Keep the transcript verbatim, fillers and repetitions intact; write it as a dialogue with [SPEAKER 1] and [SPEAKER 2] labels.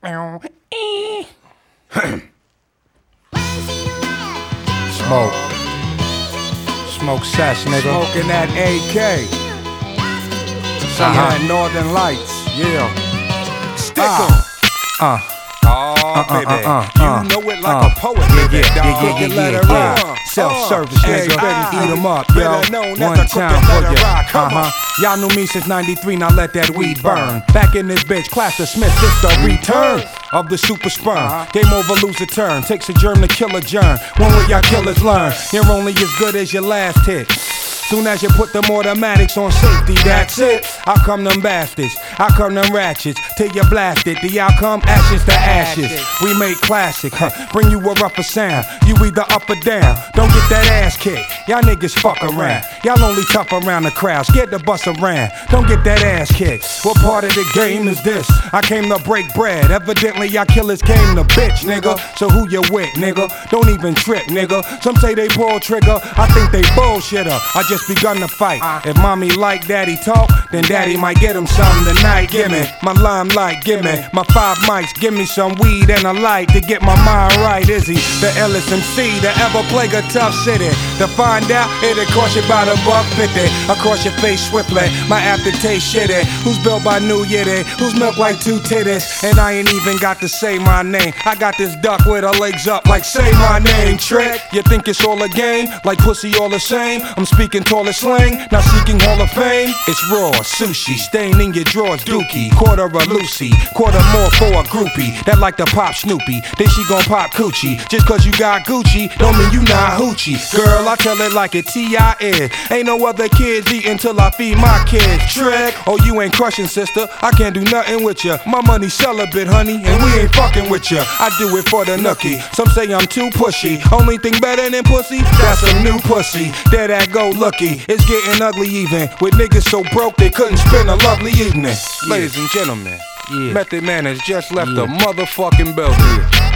[SPEAKER 1] Smoke. Smoke sesh, nigga.
[SPEAKER 2] Smoking that A K. Some of that Northern Lights. Yeah. Stick 'em.
[SPEAKER 1] Uh.
[SPEAKER 2] Oh, baby.
[SPEAKER 1] uh, uh, uh,
[SPEAKER 2] you know it like
[SPEAKER 1] uh,
[SPEAKER 2] a poet,
[SPEAKER 1] yeah,
[SPEAKER 2] baby.
[SPEAKER 1] yeah,
[SPEAKER 2] dog.
[SPEAKER 1] yeah, yeah,
[SPEAKER 2] Cooking, let
[SPEAKER 1] yeah,
[SPEAKER 2] it
[SPEAKER 1] yeah.
[SPEAKER 2] rock.
[SPEAKER 1] Self-service,
[SPEAKER 2] Uh,
[SPEAKER 1] nigga.
[SPEAKER 2] hey,
[SPEAKER 1] Eat 'em up,
[SPEAKER 2] better
[SPEAKER 1] yo.
[SPEAKER 2] known as
[SPEAKER 1] One
[SPEAKER 2] the
[SPEAKER 1] time
[SPEAKER 2] cooking,
[SPEAKER 1] for
[SPEAKER 2] let it
[SPEAKER 1] ya.
[SPEAKER 2] rock. Come
[SPEAKER 1] Uh-huh.
[SPEAKER 2] on.
[SPEAKER 1] Y'all knew me since ninety-three, now let that weed burn. Back in this bitch, Class of Smith, it's the return of the super sperm.
[SPEAKER 2] Uh-huh.
[SPEAKER 1] Game over, lose a turn. Takes a germ to kill a germ. When will y'all killers learn? You're only as good as your last hit. Soon as you put them automatics on safety, that's it. How come them bastards? How come them ratchets? Till you blast it, the outcome, ashes to ashes. We make classic, huh? Bring you a rougher sound. You either up or down. Don't get that ass kicked. Y'all niggas fuck around. Y'all only tough around the crowd. Scared to bust around. Don't get that ass kicked. What part of the game is this? I came to break bread. Evidently, y'all killers came to bitch, nigga. So who you with, nigga? Don't even trip, nigga. Some say they pull trigger. I think they bullshitter. I just begun to fight. If mommy like daddy talk, then daddy might get him something tonight. Gimme my limelight, gimme my five mics, give me some weed and a light to get my mind right. Is he the illest M C to ever play a tough city? To find out, it'll cost you about a buck fifty. Across your face swiftly, my aftertaste shitty. Who's built by New Yiddy? Who's milk like two titties? And I ain't even got to say my name. I got this duck with her legs up like say my name. Trick, you think it's all a game? Like pussy all the same? I'm speaking taller slang, not seeking Hall of Fame. It's raw sushi, stain in your drawers, dookie. Quarter a Lucy, quarter more for a groupie that like to pop Snoopy. Then she gon' pop coochie. Just cause you got Gucci, don't mean you not hoochie. Girl, I tell it like it T I is. Ain't no other kids eatin' till I feed my kids. Trick, oh you ain't crushing, sister. I can't do nothing with ya. My money celibate, honey, and we ain't fucking with ya. I do it for the nookie. Some say I'm too pushy. Only thing better than pussy, that's a new pussy. There that go lucky. It's getting ugly even with niggas so broke they couldn't spend a lovely evening.
[SPEAKER 2] Ladies and gentlemen,
[SPEAKER 1] Yeah.
[SPEAKER 2] Method Man has just left
[SPEAKER 1] Yeah.
[SPEAKER 2] the motherfucking building.